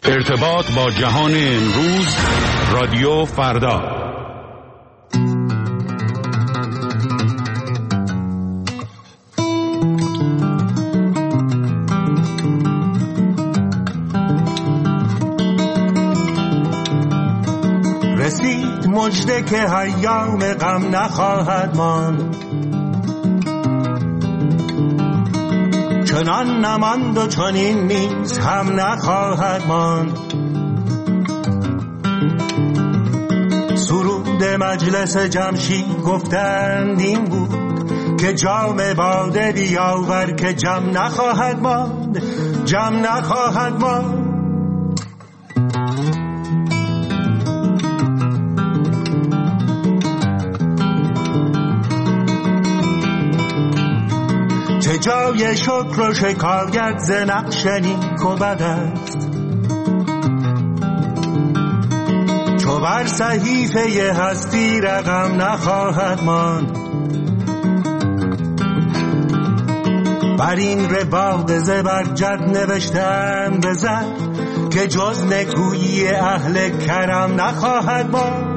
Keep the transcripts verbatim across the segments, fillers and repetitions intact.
ارتباط با جهان امروز، رادیو فردا. رسید مژده که ایام غم نخواهد ماند، چنان نماند و چنین نیز هم نخواهد ماند. سرود مجلس جمشید گفتند این بود که جام باده بیاور که جم نخواهد ماند، جم نخواهد ماند. چه جای شکر و شکایت ز نقش نیک و بد است، چو بر صحیفه هستی رقم نخواهد ماند. بر این رباط زبرجد نوشتم بزن که جز نکویی اهل کرم نخواهد ماند.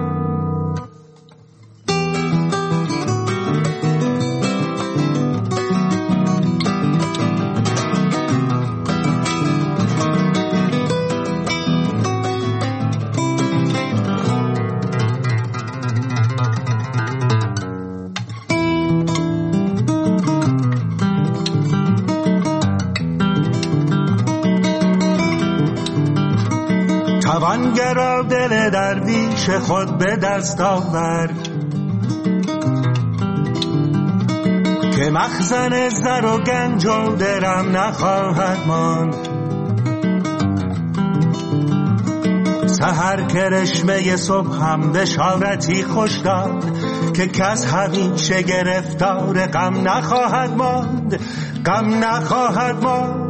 توانگرا دل درویش خود به دست آورد که مخزن زر و گنج و درم نخواهد ماند. سحر کرشمه صبح هم بشارتی خوش داد که کس همیشه گرفتار غم نخواهد ماند، غم نخواهد ماند.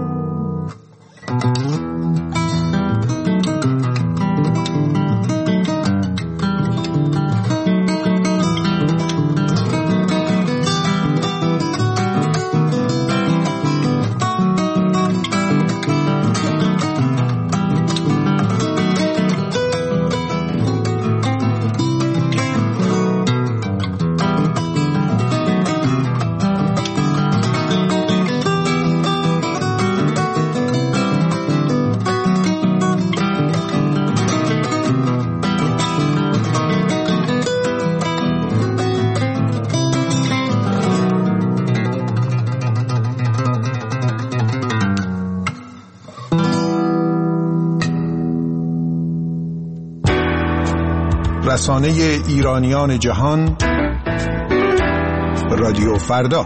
رسانه ایرانیان جهان، رادیو فردا.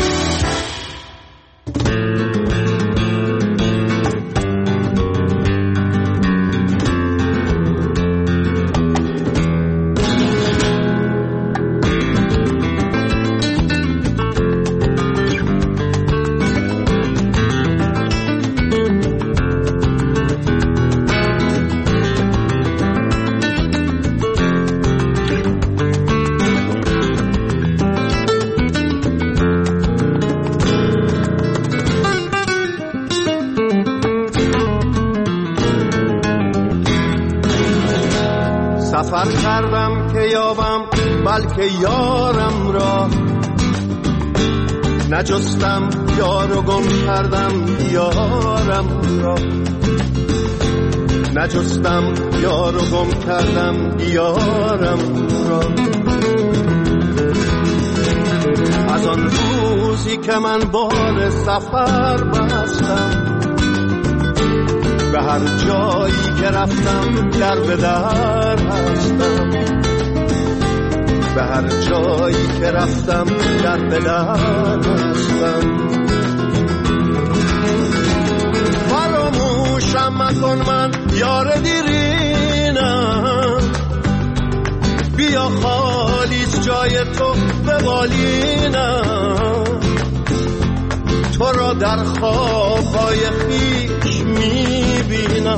سفر کردم که یابم بلکه یارم را، نجستم یار و گم کردم یارم را، نجستم یار و گم کردم یارم را. از آن روزی که من بال سفر بستم، به هر جایی که رفتم در به در هستم، به هر جایی که رفتم در به در هستم. فراموشم مکن من یار دیرینم، بیا خالیست جای تو به بالینم. تو را در خوابهای خویش میبینم،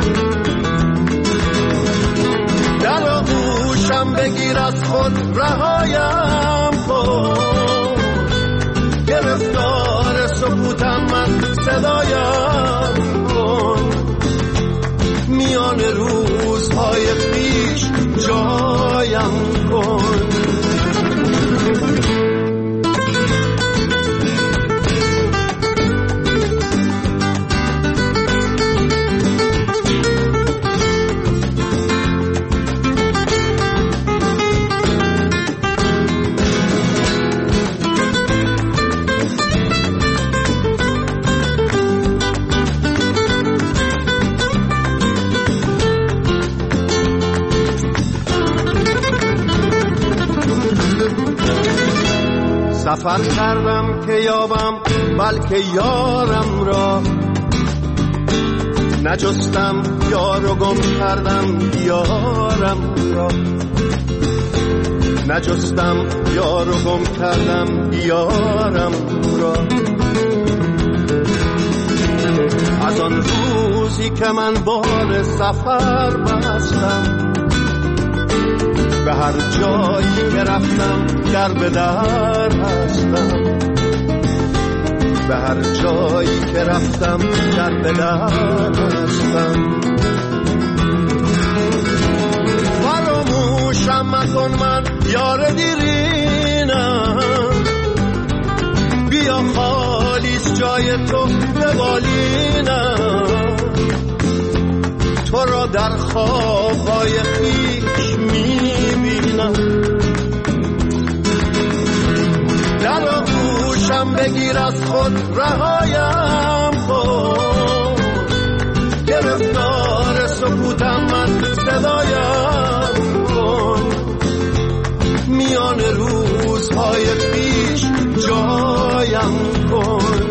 در آغوشم بگیر از خود رهایم کن، گرفتار سکوتم من صدایم کن. سفر کردم که یابم بلکه یارم را، نجستم یار و گم کردم یارم را، نجستم یار و گم کردم یارم را. از آن روزی که من بال سفر بستم، به هر جایی که رفتم در به در هستم، به هر جایی که رفتم در به در هستم. فراموشم مکن من یار دیرینم، بیا خالیست جای تو به بالینم، تو را در خوابهای خویش میبینم. در آغوشم بگیر از خود رهایم کن، گرفتار سکوتم من صدایم کن، میان روزهای پیش جایم کن.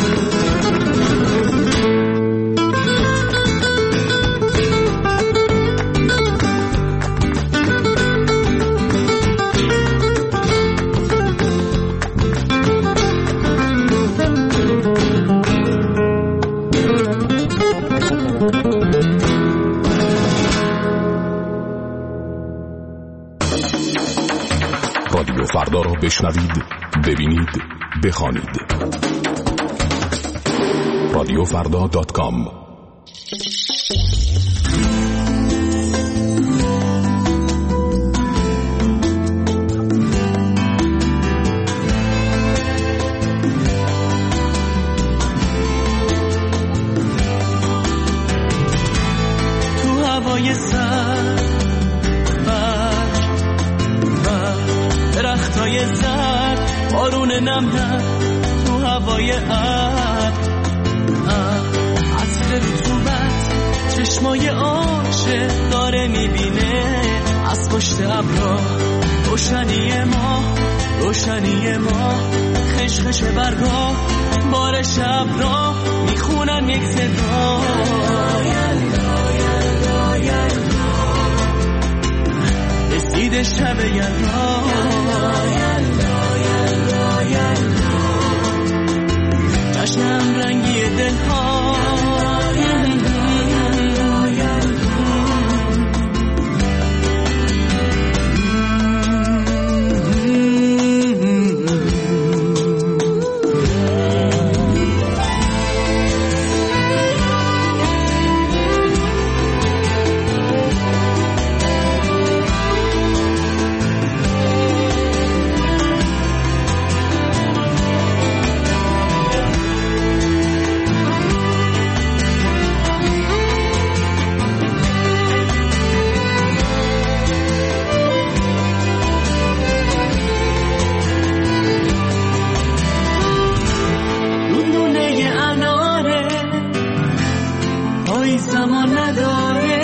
رادیو فردا را بشنوید، ببینید، بخوانید. رادیو فردا دات کام. تو هوای سر درختای زرد، بارون نم نم تو هوای ابر، عطر رطوبت چشمای عاشق داره میبینه از پشت ابرا. روشنی ما روشنی ما خشخش برگا، بار شب را میخونن یک صدا. رسید شب یلدا، جشنم رنگی دلها. زمان نداره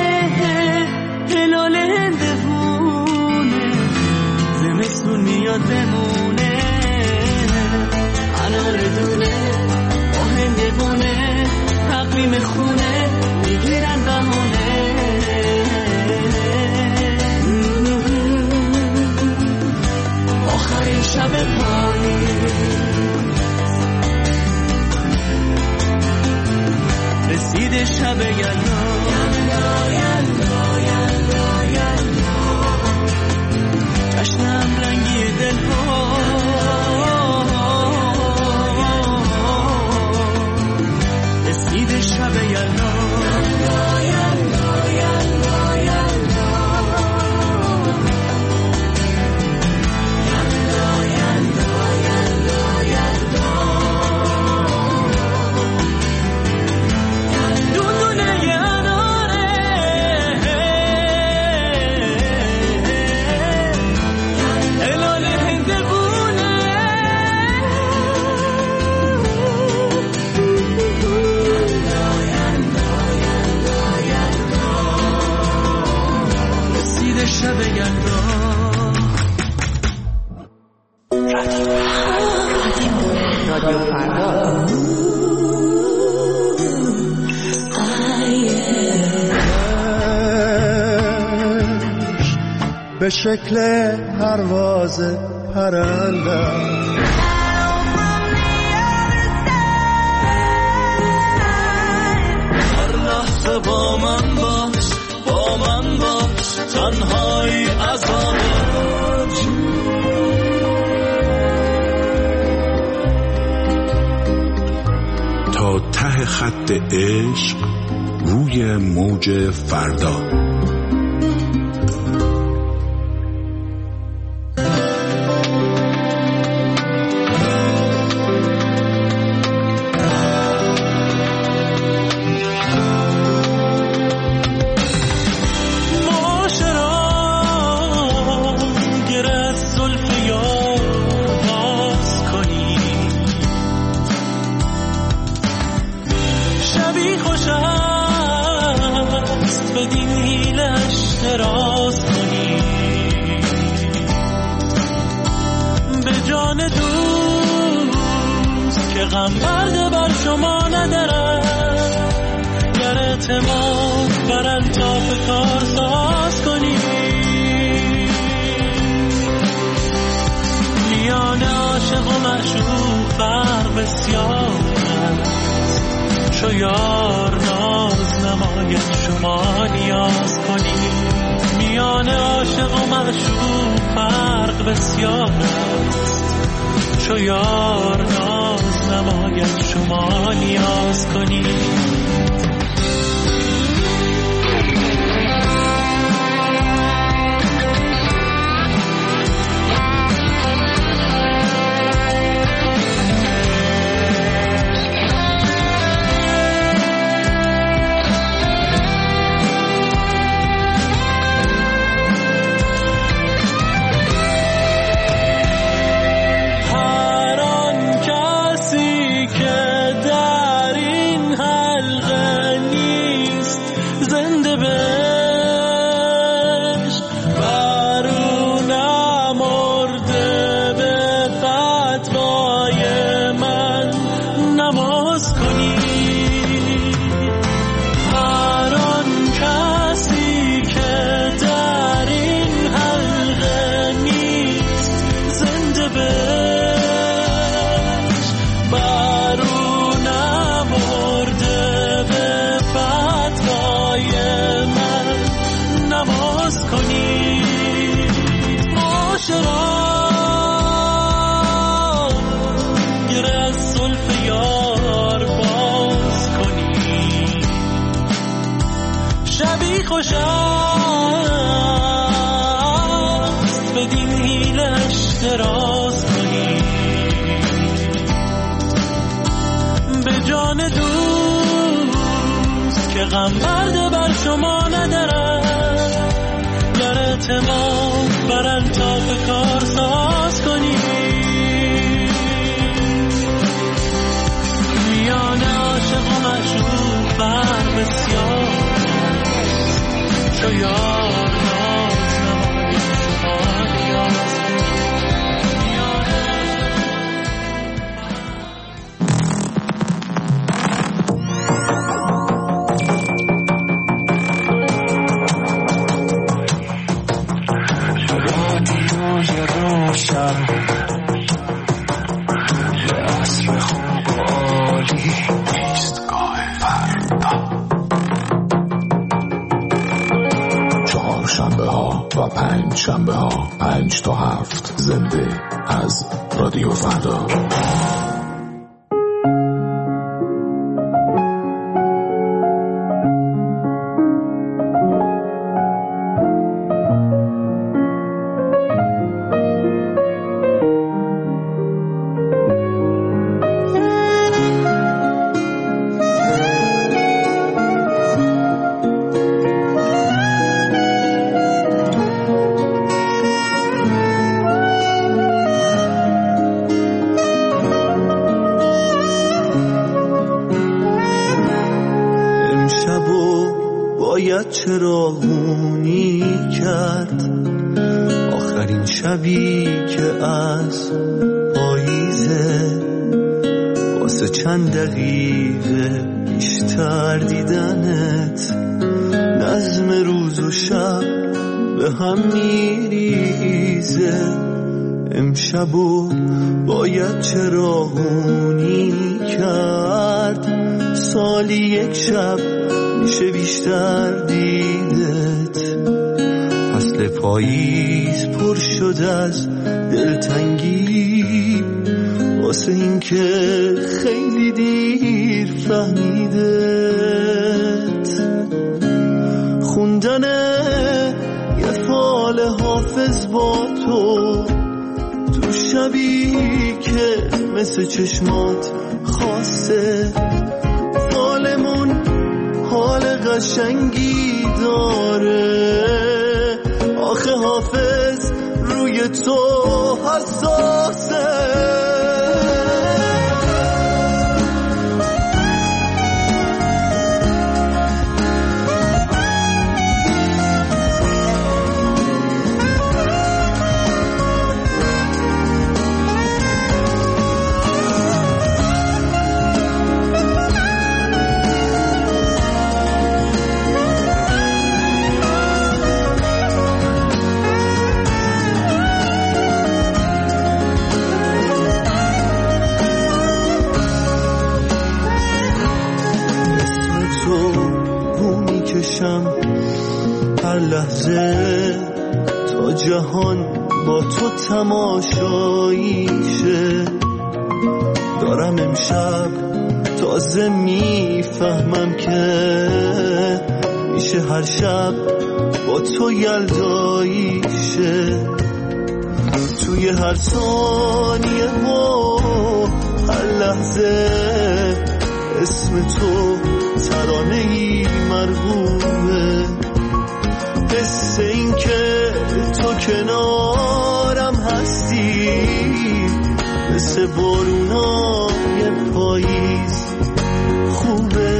هلال هندوونه، زمستون میاد بمونه. انار دونه با هندوونه، تقویم خونه میگیرن بهونه. آخرین شب پاییز رسید شب یلدا، یلدا یلدا یلدا یلدا، جشنم رنگی دلها. رسید شب یلدا، یلدا یلدا یلدا یلدا، یلدا یلدا یلدا یلدا. دونه انار به شکل پرواز پرندم. هر لحظه با من باش، با من باش، تنهایی عذابت. تا ته خط عشق روی موج فردا. غم برده بر شما ندارم، گر اعتماد بر انطاف کار ساز کنی. میان عاشق و معشوق فرق بسیار است، چو یار ناز نماید شما نیاز کنی. میان عاشق و معشوق فرق بسیار است، چو یار ناز نماید شما نیاز کنی. خوش است بدین حیلش دراز کنی، به جان دوست که غم برده بر شما ندارم، گر اعتماد بر انطاف کار ساز کنی. میان عاشق و معشوق فرق بسیار، چو یار ناز نماید شما نیاز. رادیوی روشن یه عصر خوب و عالی، ایستگاه فردا. شنبه ها و پنج شنبه ها پنج تا هفت زنده از رادیو فردا. چراغونی کرد آخرین شبی که از پاییزه، واسه چند دقیقه بیشتر دیدنت، نظم روز و شب به به هم میریزه. امشبو باید چراغونی کرد، سالی یک شب میشه بیشتر دیدت. فصل پاییز پر شد از دلتنگی، واسه این که خیلی دیر فهمیدت. خوندن یه فال حافظ با تو تو شبی که مثل چشمات خاصه، فالمون حال قشنگی داره. آخه حافظ روی تو حساسه. هر لحظه تا جهان با تو تماشاییشه. دارم امشب تازه میفهمم که میشه هر شب با تو یلداییشه. توی هر ثانیه و هر لحظه اسم تو ترانه‌ای مرغوبه. حس این که تو کنارم هستی مثل بارونای پاییز خوبه.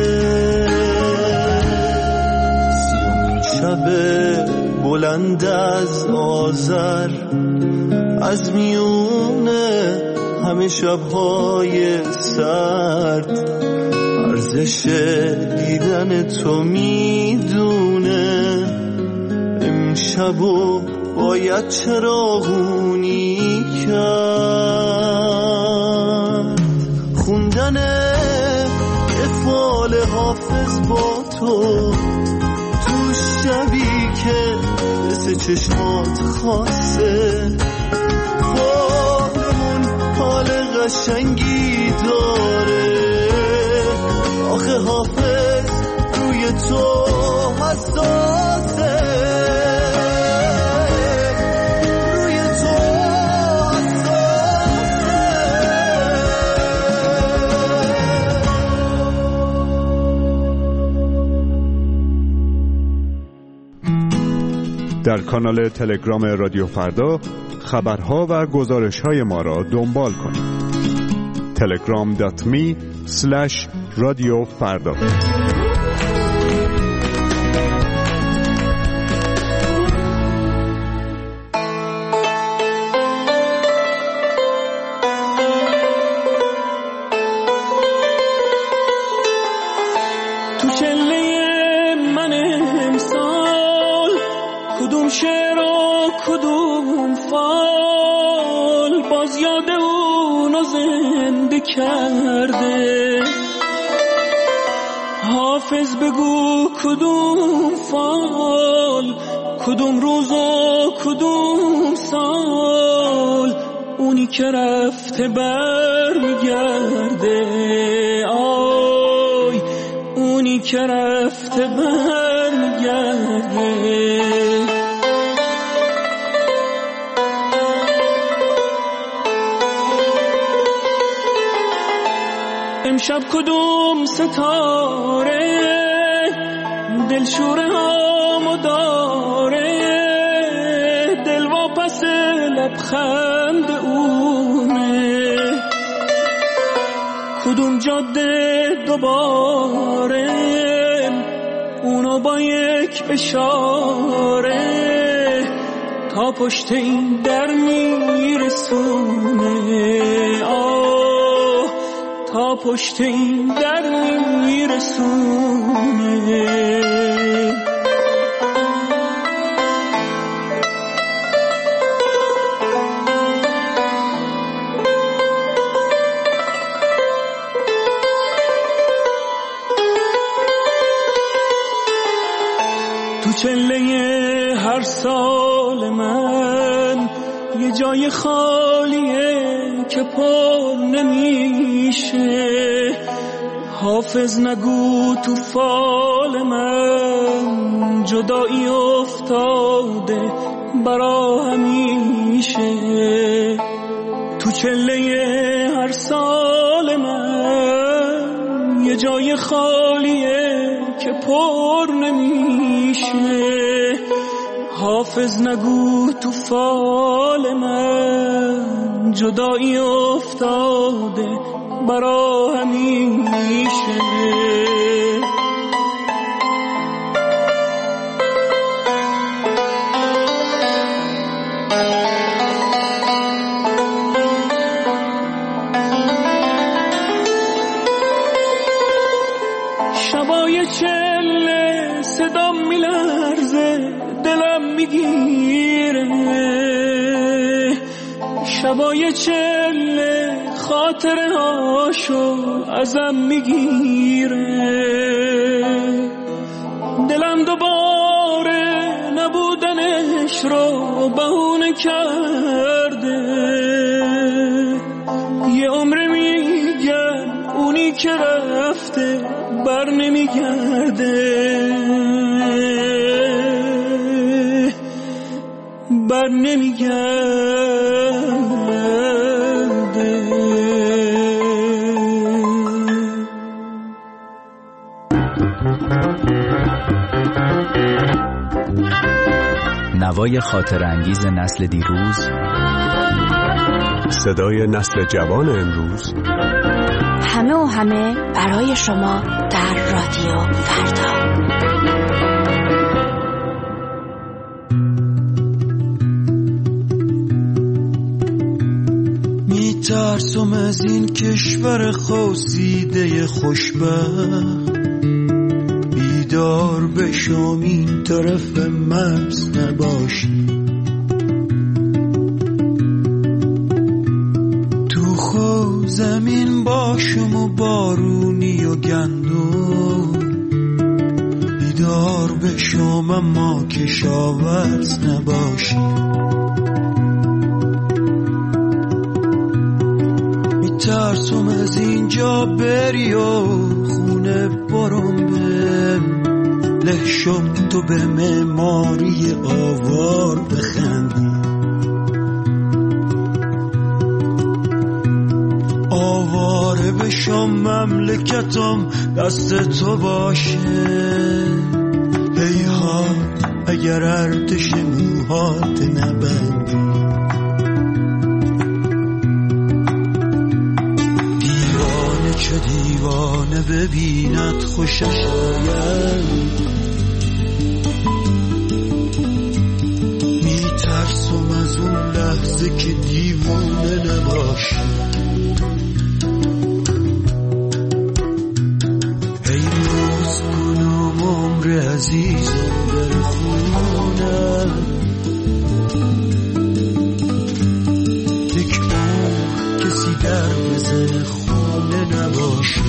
سیاهی شب بلند از آذر، از میونه همه شبهای سرد، ارزش دیدن تو میدونه. امشبو باید چراغونی کرد. خوندن یه فال حافظ با تو تو شبی که مثل چشمات خاصه، فالمون حال قشنگی داره. آخه حافظ روی تو حساسه. روی تو حساسه. در کانال تلگرام رادیو فردا خبرها و گزارش‌های ما را دنبال کنید. تلگرام دات می اسلش رادیو فردا. تو چله من امسال کدوم شعر و کدوم فال باز یاد اونو زنده کرده. حافظ بگو کدوم فال، کدوم روز و کدوم سال، اونی که رفته بر میگرده. آی اونی که رفته بر میگرده. امشب کدوم ستاره دلشوره هامو داره، دل واپس لبخند اونه. کدوم جاده دوباره اونو با یک اشاره تا پشت این در میرسونه. آه تا پشت این در میرسونه. تو چله هر سال من یه جای خالیه که پر نمیشه. حافظ نگو تو فال من جدایی افتاده برا همیشه. تو چله هر سال من یه جای خالیه که پر نمیشه. حافظ نگو تو فال من جدایی افتاده برا همیشه. شبای چله صدام میلرزه دلم میگیره. شبای چله خاطره هاشو ازم میگیره. دلم دوباره نبودنش رو بهونه کرده. یه عمر میگن اونی که رفته بر نمیگرده، بر نمیگرده. نوای خاطر انگیز نسل دیروز، صدای نسل جوان امروز، همه و همه برای شما در رادیو فردا. میترسم از این کشور خواسیده خوشبخت، بیدار بشم این طرف مرز نباشی. تو خو زمین باشم و بارونی و گندم، بیدار بشم اما کشاورز نباشی. میترسم از اینجا بری و خونه برم بم، له شم تو به معماری آوار بخندی. آواره بشم مملکتم دست تو باشه. هیهات اگر ارتش موهات نبندی. دیوانه چه دیوانه ببیند خوشش آید. میترسم از اون لحظه که دیوانه نباشی. ای روز کنم عمر عزیزم در خونم، یک عمر کسی در بزن خونه نباشی.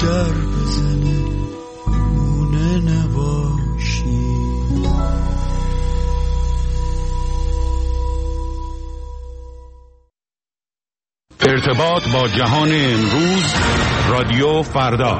در بزنه مونه نباشی. ارتباط با جهان امروز، رادیو فردا.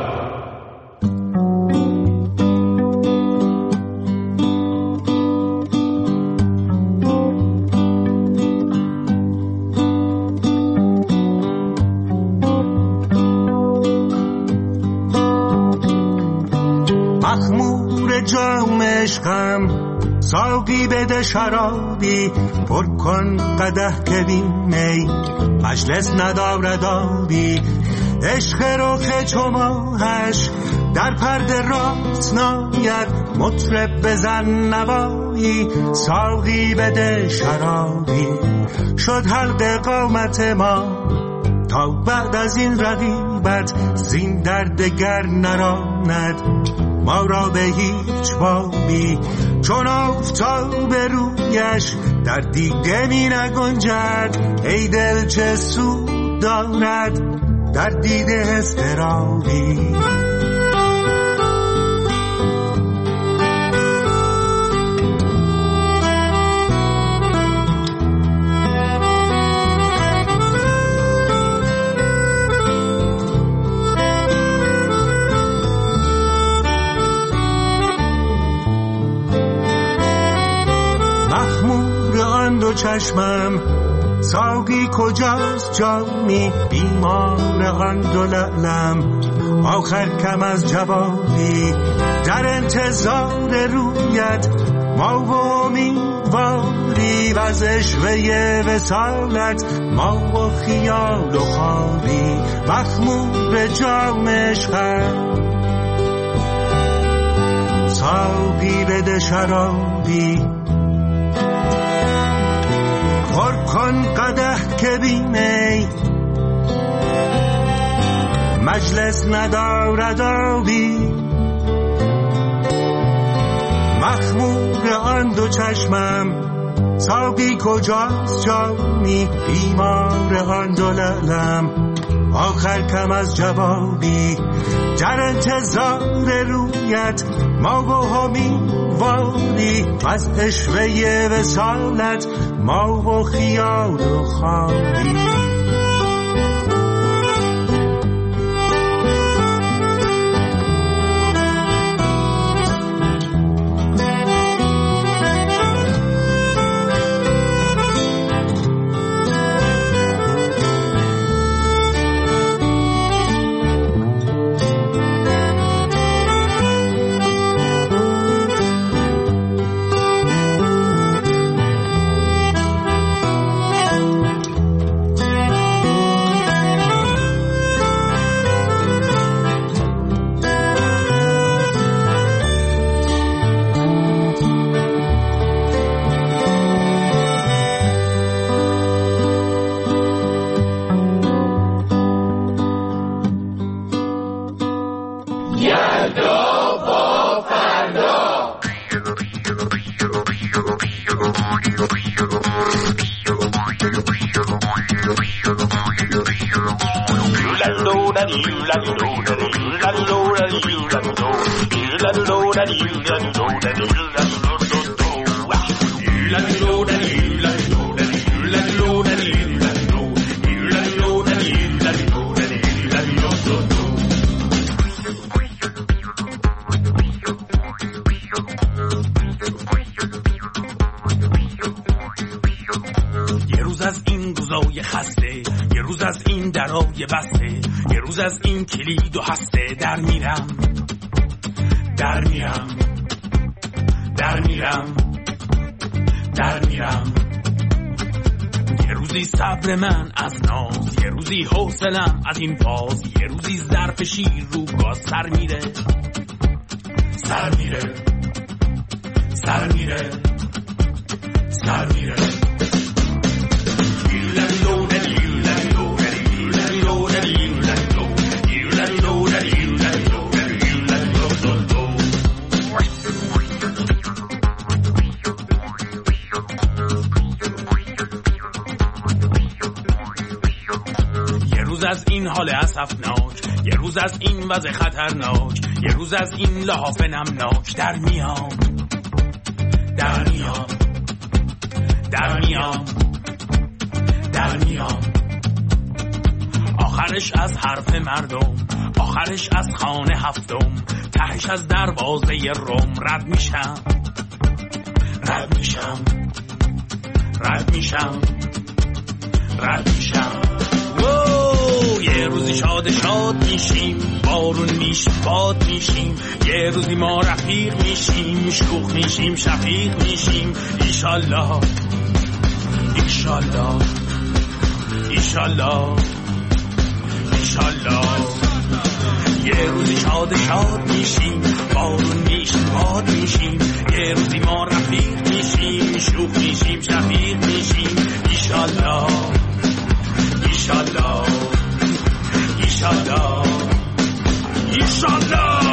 مخمور جام عشقم ساقی بده شرابی، پر کن قدح که بین می مجلس ندارد آبی. عشق رخ چو ماهش در پرده راست ناید، مطرب بزن نوایی ساقی بده شرابی. شد حلق قامت ما تا بعد از این رقیبت، زین دردگر نراند ما را به هیچ بابی. چون آفتاب رویش در دیده می نگنجد، ای دل چه سود دارد در دیده اضطرابی. چشمم ساقی کجاست جامی، بیمار آن دو لعلم آخر کم از جوابی. در انتظار رویت ما و امیدواری، و از عشوه وصالت ما و خیال و خوابی. مخمور جام عشقم ساقی بده شرابی، پر کن قدح که بیمی مجلس ندارد آبی. مخمور آن دو چشمم ساقی کجاست جامی، بیمار آن دو لعلم آخر کم از جوابی. در انتظار رویت ما و امیدواری، از عشوه وصالت ما و خیال و خوابی. یه روز از این روزای خسته، یه روز از این درای بسته، یه روز از این کلید و هسته در میرم در میرم در میرم در میرم. یه روزی صبر من از ناز، یه روزی حوصلم از این باز، یه روزی ظرف شیر رو گاز سر میره سر میره سر میره سر میره. یه روز از این حال اسفناک، یه روز از این وضع خطرناک، یه روز از این لحاف نمناک در میام در میام در میام در میام آخرش از حرف مردم، آخرش از خانه هفتم، تهش از دروازه روم رد میشم رد میشم رد میشم رد میشم. یه روزی شاد شاد میشیم، بارون میشیم باد میشیم، یه روزی ما رفیق میشیم، شوخ میشیم شفیق میشیم. ایشالله ایشالله ایشالله ایشالله. یه روزی شاد شاد میشیم، بارون میشیم باد میشیم، یه روزی ما رفیق میشیم، شوخ میشیم شفیق میشیم. ایشالله ایشالله ایشالله ایشالله.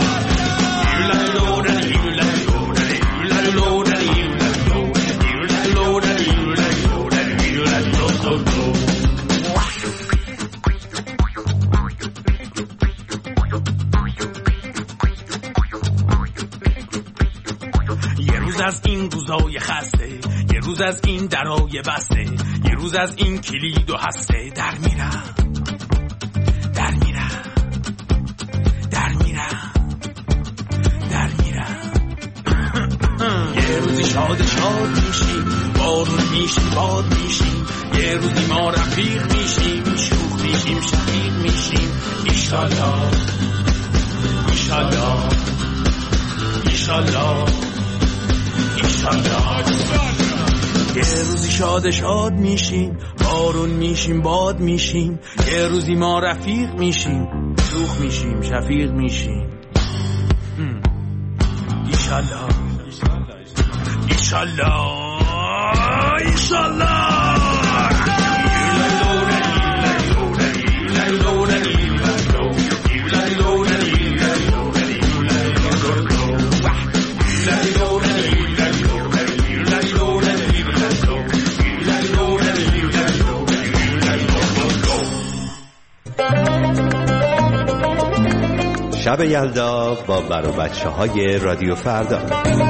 یه روز از این روزای خسته، یه روز از این درای بسته، یه روز از این کلید و هسته در میرم در میرم در میرم در میرم. یه روزی شاد شاد میشیم، بارون میشیم باد میشیم، یه روزی ما رفیق میشیم، شوخ میشیم شفیق میشیم. ایشالله ایشالله ایشالله ایشالله. یه روزی شاد شاد میشیم، بارون میشیم باد میشیم، یه روزی ما رفیق میشیم، شوخ میشیم شفیق میشیم. ایشالله ایشالله ایشالله. شب یلدا با بر و بچه های رادیو فردا.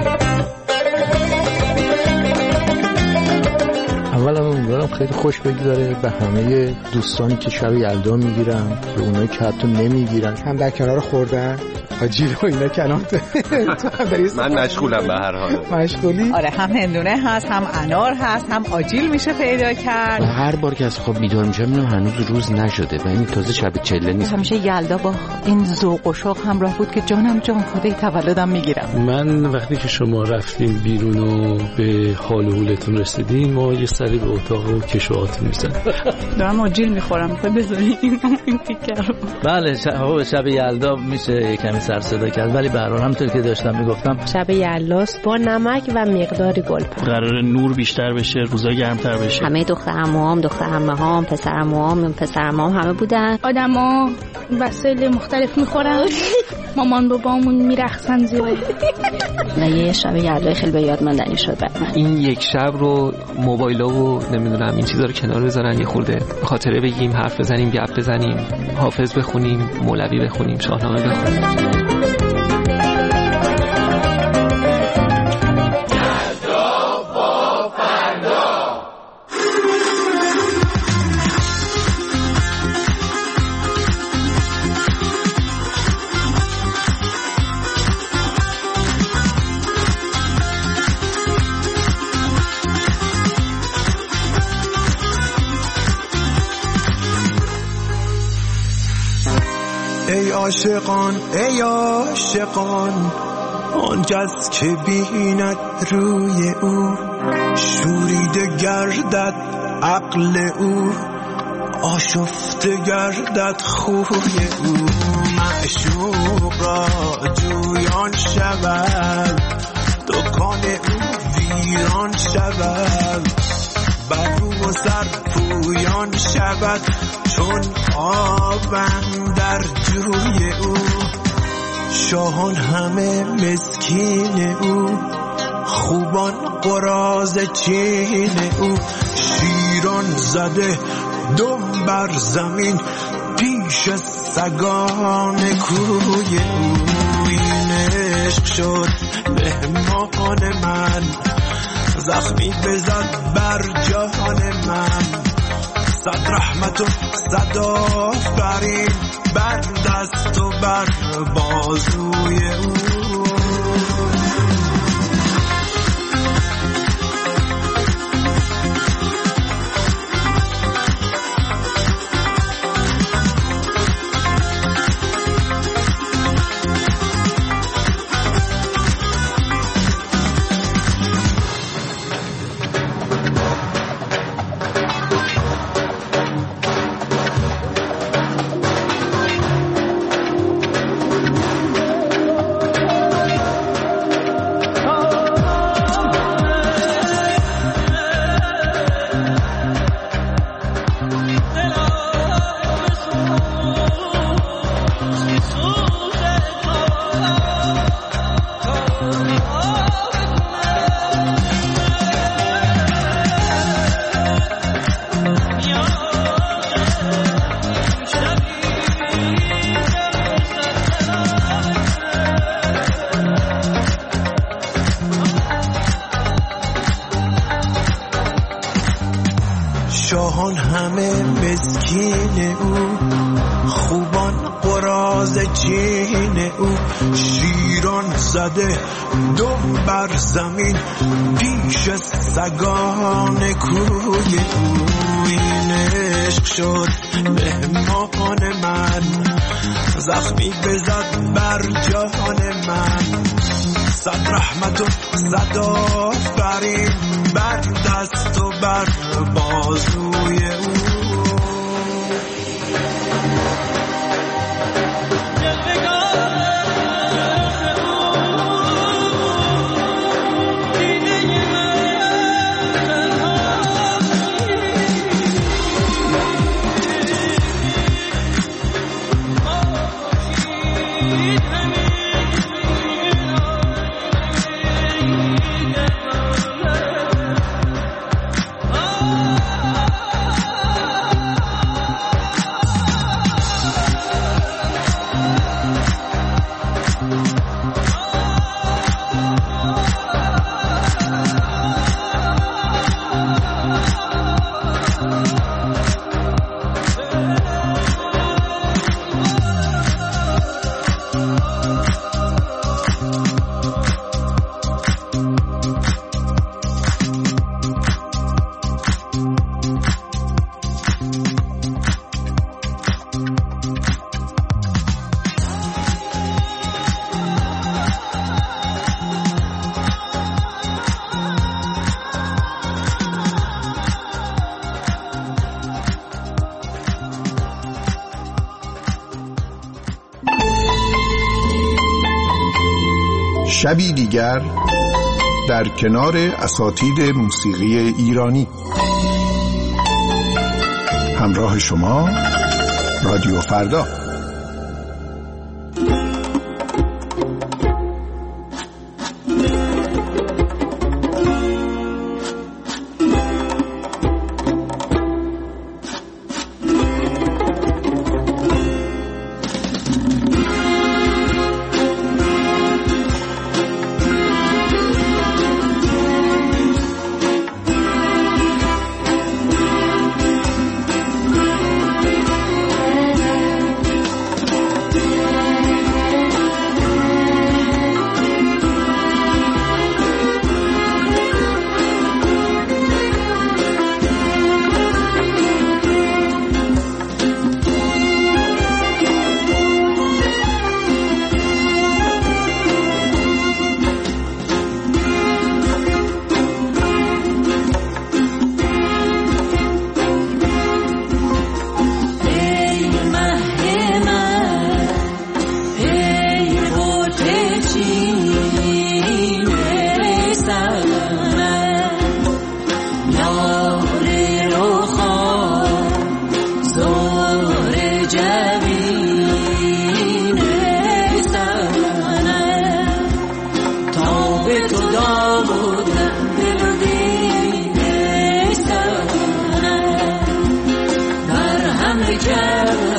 اولا امیدوارم خیلی خوش بگذاره به همه دوستانی که شب یلدا میگیرن، به اونایی که حتی نمیگیرن، هم در کنار خوردن آجیل و اینا کنار. من مشغولم به هر حال. مشغولی؟ آره، هم هندونه هست، هم انار هست، هم آجیل میشه پیدا کرد. هر بار که از خواب بیدار میشم میبینم هنوز روز نشده و این تازه شب چله نیست. همیشه یلدا با این ذوق و شوق همراه بود که جانم جان خدای تولدم میگیرم. من وقتی که شما رفتیم بیرون و به حال و حولتون رسیدین، ما یه سری به اتاق و کشوهات میزن. دارم آجیل میخورم، میخوای بذاری این تیکه رو. بله، شب شب یلدا میشه کمی سر صدا کرد، ولی به هر حال همونطور که داشتم میگفتم شب یلداست با نمک و مقداری گلپا. قرار نور بیشتر بشه، روزا گرمتر بشه. همه دختر عموام، دختر عمه‌هام، پسر عموام، پسر عمه‌ام همه بودن. آدما وسایل مختلف میخورن. مامان بابامون میرقصن زیاد. نه، یه شب یلدا خیلی به یاد ماندنی شد برام. این یک شب رو موبایلا و نمیدونم این چیزا رو کنار بذارن، یه خورده خاطره بگیم، حرف بزنیم، گپ بزنیم، حافظ بخونیم، مولوی بخونیم، شاهنامه بخونیم. ای عاشقان ای عاشقان، آن کس که بیند روی او، شوریده گردد عقل او، آشفته گردد خوی او. معشوق را جویان شود، دکان او ویران شود، بر رو و سر پویان شود، چون آبم در جوی او. شاهان همه مسکین او، خوبان قراض چین او. شیران زده دم بر زمین، پیش سگان کوی او. این عشق شد مهمان من، زخمی بزد بر جهان من. صد رحمت و صد آفرین بر دست و بر بازوی او. شاهان همه مسکین او، خوبان قراض چین او. شیران زده دم بر زمین پیش سگان کوی او. این عشق شد مهمان من، زخمی بزد بر جهان من. صد رحمت و صد آفرین بر دست و بر بازوی او. شبی دیگر در کنار اساتید موسیقی ایرانی. همراه شما رادیو فردا. Just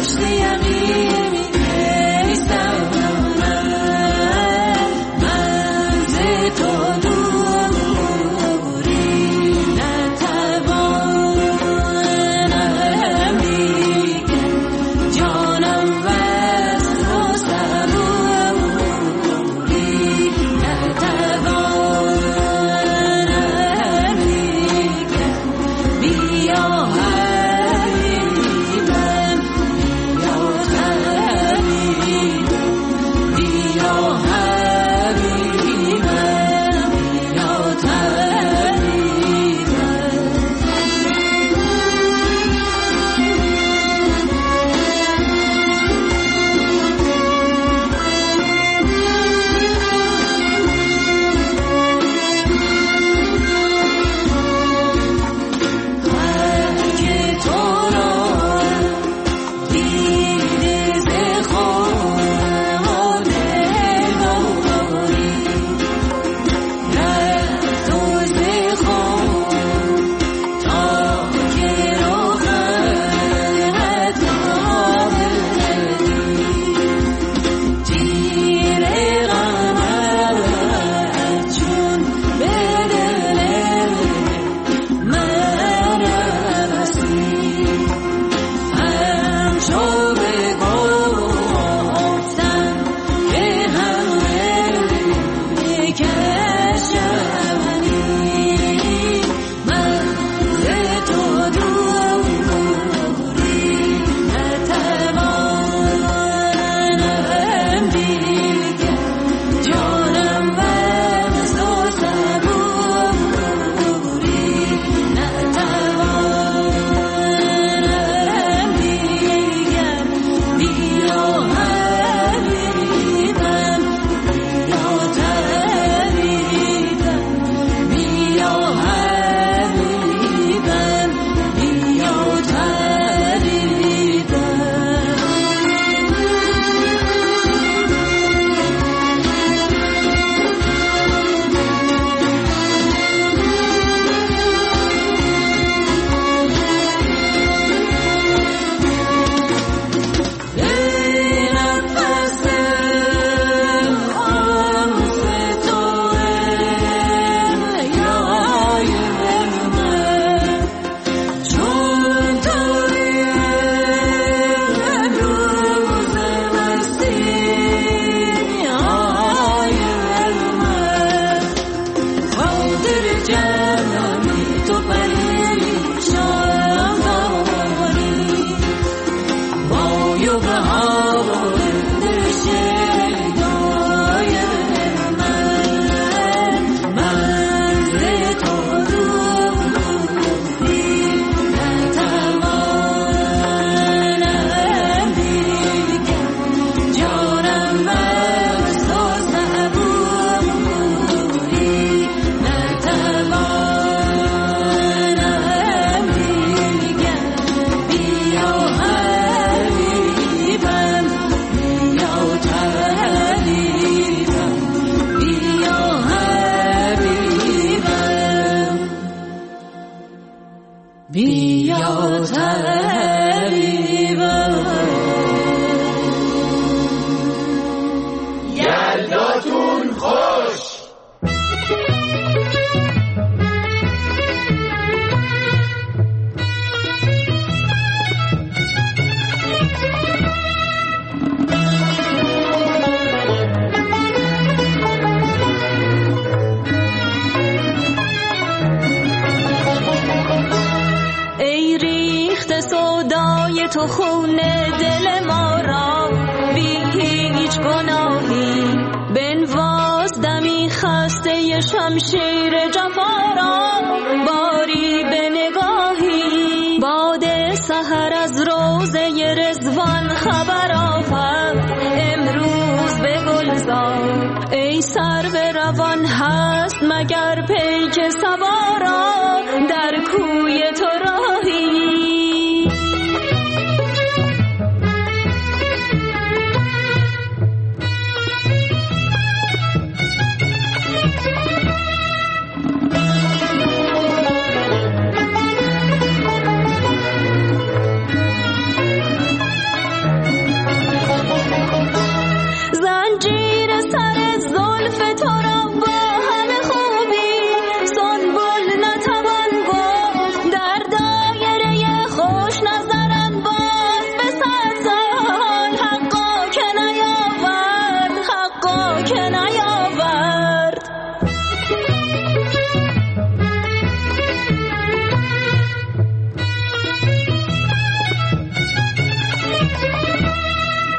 تو خون دل ما را بی هیچ گناهی بنواز دمی خسته شمشیر جفا را باری به نگاهی باد سحر از روضه رضوان خبر آورد امروز به گلزار ای سرو روان هست مگر پیک سوارا در کوی تو راهی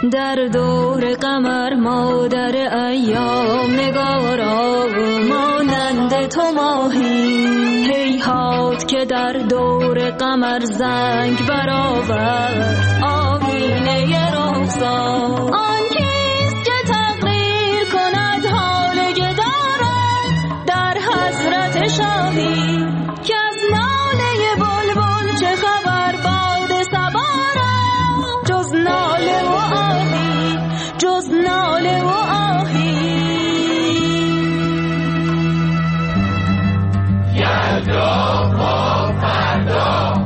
در دور قمر مادر ایام نگارا مانند تو ماهی هیهات که در دور قمر زنگ برآورد آینه رخسار آن کیست که تقریر کند حال گداران در حضرت شاهی که از ناله بلبل چه خبر باد صبا را جز ناله و آهی جز ناله و آهی یلدا با فردا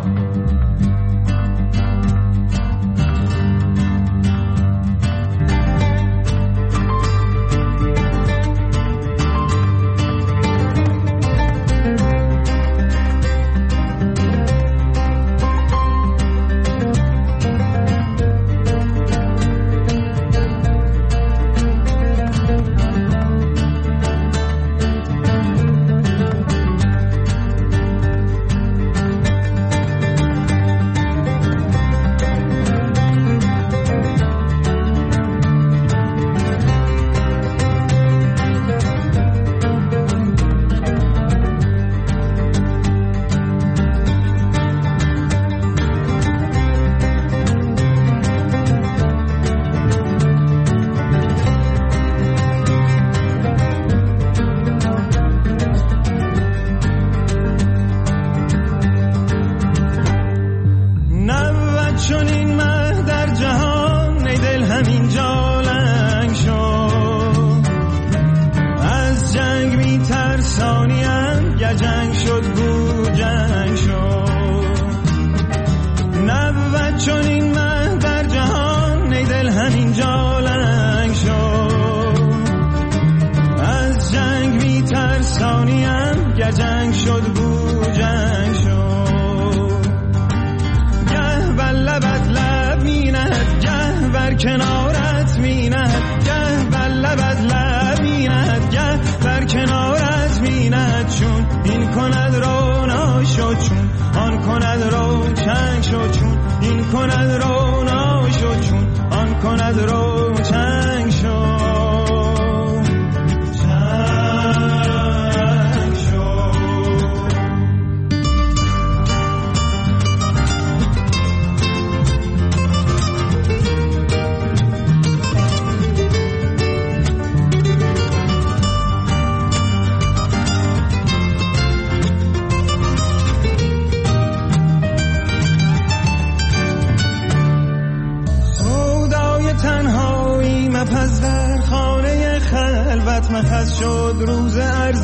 مخص شد روز عرض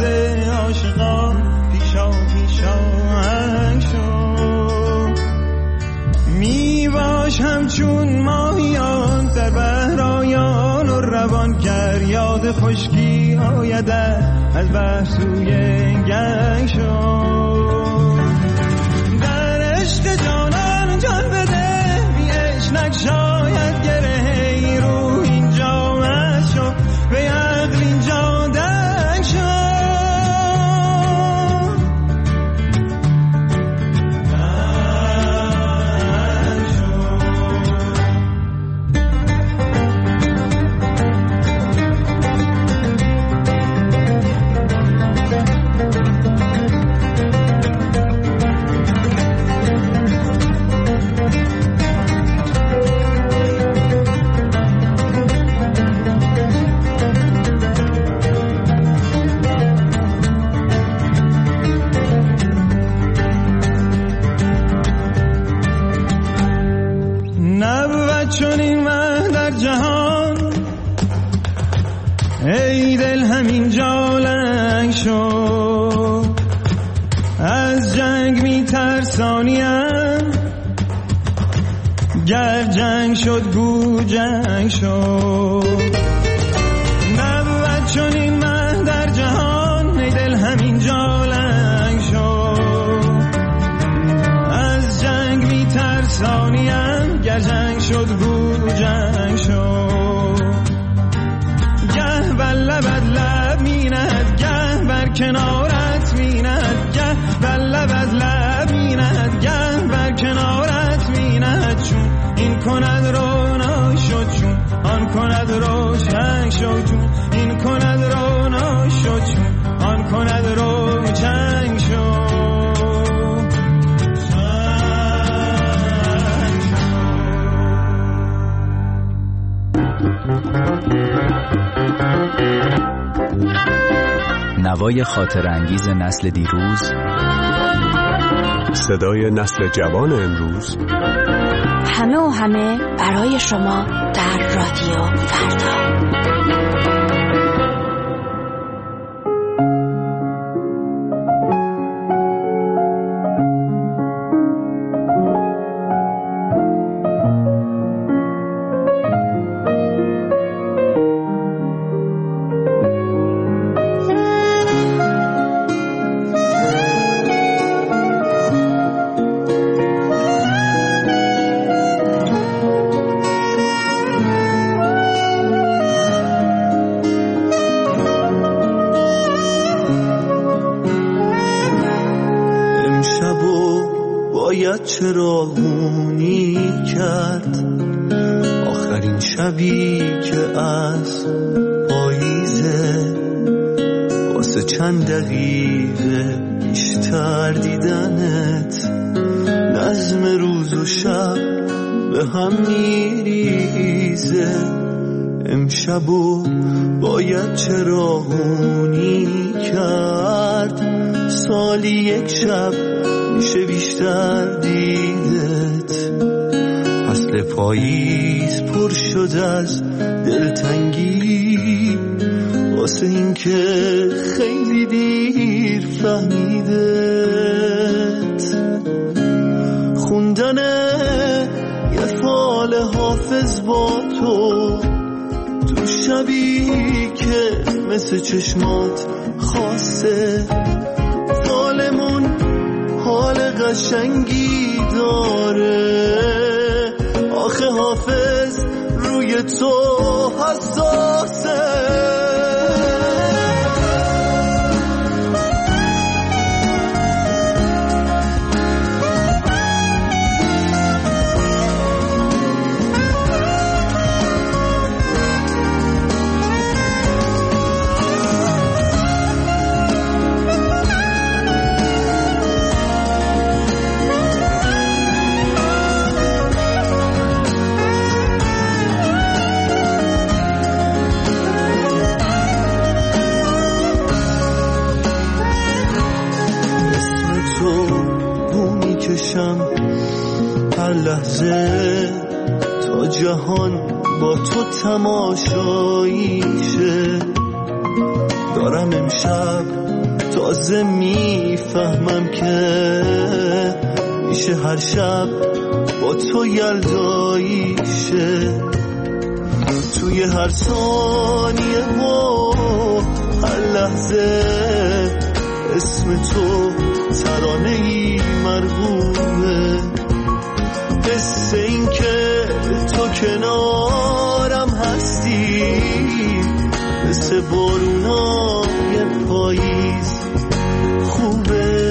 عاشقان پیشا پیشا هنگ شد می باش همچون ماهیان در بحرایان و روان گر یاد خشکی آیده از بحر سوی گنگ شد در عشق جانان جان بده بی عشق شاید گره رو اینجا مست شد به عقل اینجا دنگ شد دنگ شد چون این مه در جهان ای دل همین جا لنگ شد از جنگ می ترسانیم گر جنگ شد گو جنگ شد نبود چون این مه در جهان ای دل همین جا لنگ شد از جنگ می ترسانیم گر جنگ شد گو جنگ شد گه بر لبت لب میند گه بر کنارت میند گه بر لبت لب میند گه بر کنارت میند چون این کند رونا شد چون نوای خاطر انگیز نسل دیروز، صدای نسل جوان امروز، همه و همه برای شما در رادیو فردا. چراغونی کرد آخرین شبی که از پاییزه، واسه چند دقیقه بیشتر دیدنت نظم روز و شب به هم میریزه. امشبو باید چراغونی کرد، سالی یک شب میشه بیشتر دیدت. فصل پاییز پر شد از دلتنگی واسه این که خیلی دیر فهمیدت. خوندن یه فال حافظ با تو تو شبی که مثل چشمات خاصه، فالمون حال قشنگی داره. آخه حافظ روی تو حساسه. هر لحظه تا جهان با تو تماشاییشه. دارم امشب تازه میفهمم که میشه هر شب با تو یلداییشه. توی هر ثانیه و هر لحظه اسم تو ترانه‌ای مرغوبه. حس این که تو کنارم هستی مثل بارونای پاییز خوبه.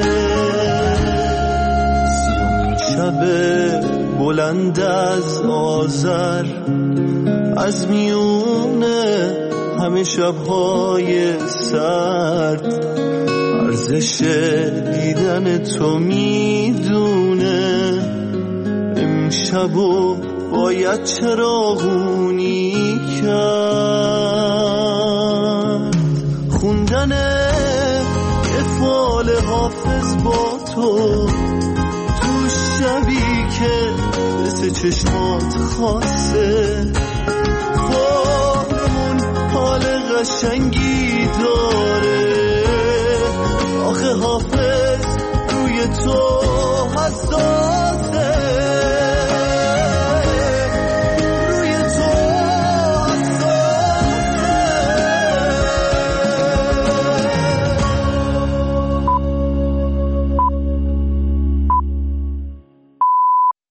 سیاهی شب بلند از آذر از میونه همه شبهای سرد، ارزش دیدن تو میدونه. امشبو باید چراغونی کرد. خوندن یه فال حافظ با تو تو شبی که مثل چشمات خاصه، فالمون حال قشنگی داره. آخه حافظ روی تو حساسه.